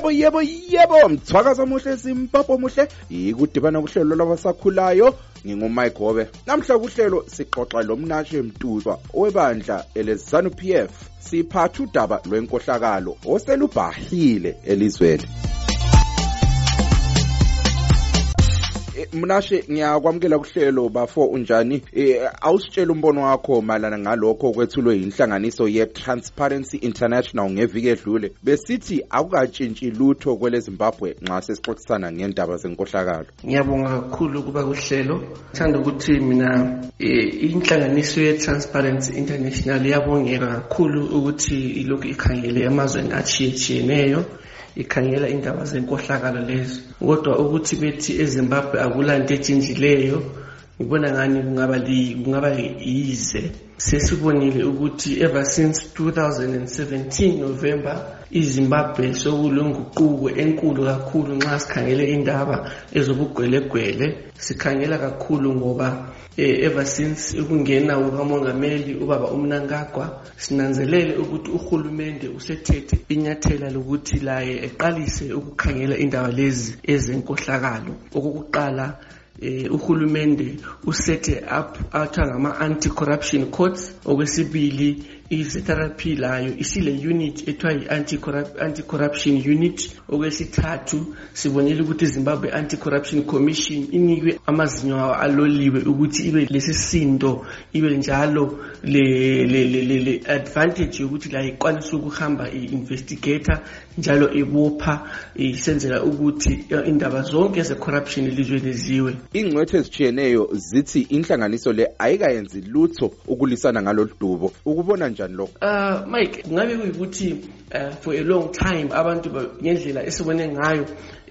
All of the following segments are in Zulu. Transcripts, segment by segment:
Yebo mthwakazo muhle simpapho muhle ikudibana kuhlelo labasakhulayo ngingumike Gobe. Namhla kuhlelo sixoxa lomnashe Mtuzwa owebandla eleZanu PF siphatha udaba lwenkohlakalo oselubhahile elizweni. Mnashe ngiyakwamukela kuhlelo bafo unjani awusitshela umbono wakho malana ngalokho kwethulwe inhlanganiso ye Transparency International ngeviki edlule besithi akukatshintshi lutho kwele Zimbabwe nxa sesixoxisana ngendaba zenkohlakalo. Ngiyabonga kakhulu kuba kuhlelo thanda ukuthi mina inhlanganiso ye Transparency International yabongeka kakhulu ukuthi ilokhu ikhangele amazweni achiyeneyo ikhangela indaba zenkohlakalo lezo kodwa ukuthi bethi eZimbabwe akulanto etshintjileyo ngibona ngani kungaba yize sesibonile ukuthi ever since 2017 November iZimbabwe sokulunguquko enkulu kakhulu nxa sikhangele indaba ezobugwelegwele sikhangela kakhulu ngoba ever since ukungena ukamongameli ubaba uMnangagwa sinanzelele ukuthi uhulumende usethethe inyathela lokuthi laye eqalise ukukhangela indaba lezi ezenkohlakalo. Okokuqala uhulumende usethe up athangama anti-corruption courts. Okwesibili i-ZRP layo isile unit ethiwa anti-corruption unit. Okwesithathu sibonile ukuthi Zimbabwe Anti-Corruption Commission inikwe amazinyo aloliwe ukuthi ibe lesisindo ibe njalo le advantage ukuthi la ikwanisa ukuhamba i-investigator njalo ebopha isenzela ukuthi indaba zonke ze-corruption elizweni ziwe. Ingcwethe ezijiyeneyo zithi inhlanganiso le ayikayenzi lutho ukulisana ngalolu dubo. Ukubona njani lokho? Mike, ngabe kuyikuthi for a long time abantu ngendlela esibone ngayo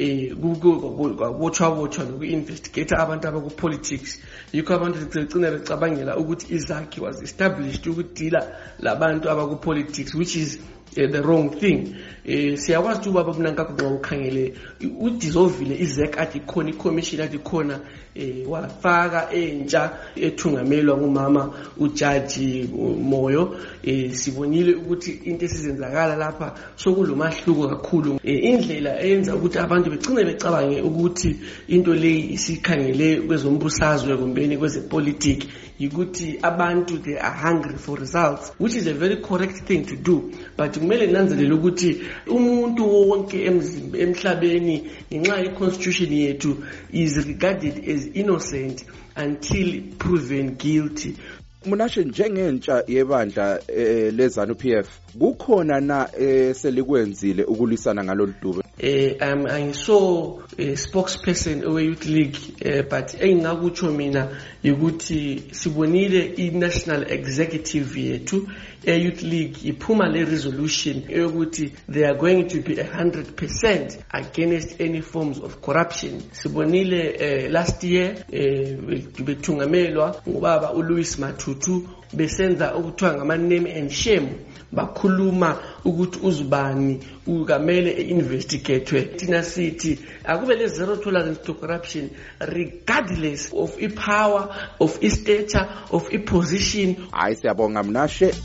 kwabotshwa noku-investigator abantu abaku-politics yikho abantu sigcina becabangela ukuthi izakhi was established ukudila labantu abaku-politics which is the wrong thing. Siyakwazi ukuthi ubaba uMnangagwa nxa ukhangele udissolvile izek athi khona i-commission athi khona wafaka entsha ethungamelwa ngumama uJaji Moyo. Sibonile ukuthi into esizenzakala lapha sokulomahluko kakhulu indlela eyenza ukuthi abantu begcine becabange ukuthi into leyi isikhangele kwezombusazwe kumbeni kwezepolitiki yikuthi abantu they are hungry for results, which is a very correct thing to do, but kumele nanzelele ukuthi umuntu wonke emhlabeni ngenxa ye-constitution yethu is regarded as innocent until proven guilty. Mnashe njengentsha yebandla leZanu PF kukhona na selikwenzile ukulisana ngalolu dubo? I saw a spokesperson owe Youth League but engakutsho mina ukuthi sibonile i-national executive yethu Youth League iphuma le resolution ukuthi they are going to be 100% against any forms of corruption. Sibonile last year bethungamelwa ngubaba uLouis Matutu besenza ukuthiwa ngama name and shame bakhuluma ukuthi uzibani ukamele investigate. Thina sithi akube le zero tolerance to corruption regardless of power, of stature, of position. Hayi siyabonga Mnashe.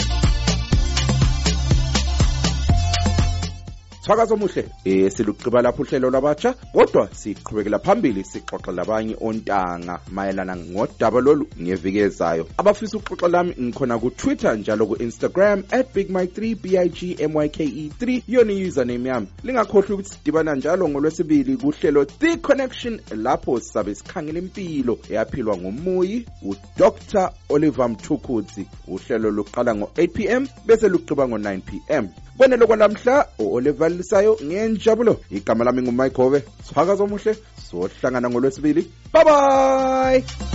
Thakazo muhle siluqhiba lapho uhlelo labatsha kodwa siqhubekela phambili sixoxa labanye ontanga mayelana ngodaba lolu ngeviki ezayo. Abafisa uxoxa lami ngikhona ku Twitter njalo ku Instagram @bigmike3 BIGMYKE3 yona username yami. Lingakhohlwa ukuthi sidibana njalo ngolwesibili kuhlelo The Connection lapho sizabe sikhangela impilo eyaphilwa ngoMuyi uDr Oliver Mthukudzi. Uhlelo luqala ngo8 PM bese luqhiba ngo9 PM. Kwenelo kwanamhla uOliver Lisayo ngenjabulo igama lami ngumike Gobe. Thakazo muhle sohlangana ngolwesibili. Bye bye.